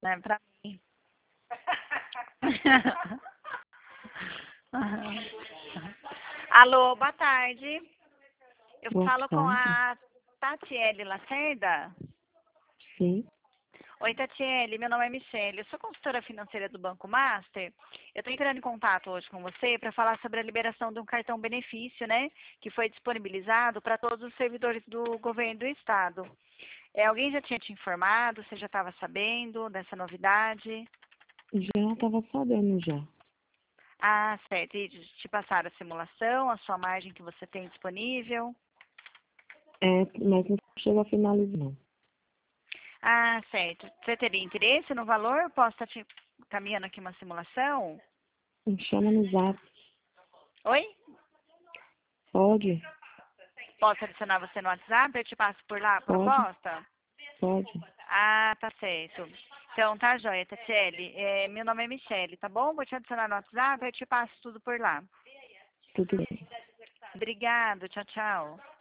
né, pra mim. Alô, boa tarde. Eu Boa falo com tarde. a Tatiele Lacerda. Sim. Oi, Tatiele, meu nome é Michele. Eu sou consultora financeira do Banco Master. Eu estou entrando em contato hoje com você para falar sobre a liberação de um cartão benefício, né? Que foi disponibilizado para todos os servidores do governo do estado. Alguém já tinha te informado? Você já estava sabendo dessa novidade? Já estava sabendo já. Ah, certo. E te passaram a simulação, a sua margem que você tem disponível? Mas não chegou a finalizar, não. Ah, certo. Você teria interesse no valor? Posso estar te caminhando aqui uma simulação? Me chama no zap. Oi? Pode? Posso adicionar você no WhatsApp? Eu te passo por lá a Pode? proposta? Pode. Ah, tá certo. Então, tá joia, Tatiele. Meu nome é Michele, tá bom? Vou te adicionar no WhatsApp, eu te passo tudo por lá. Tudo bem. Obrigado, tchau, tchau.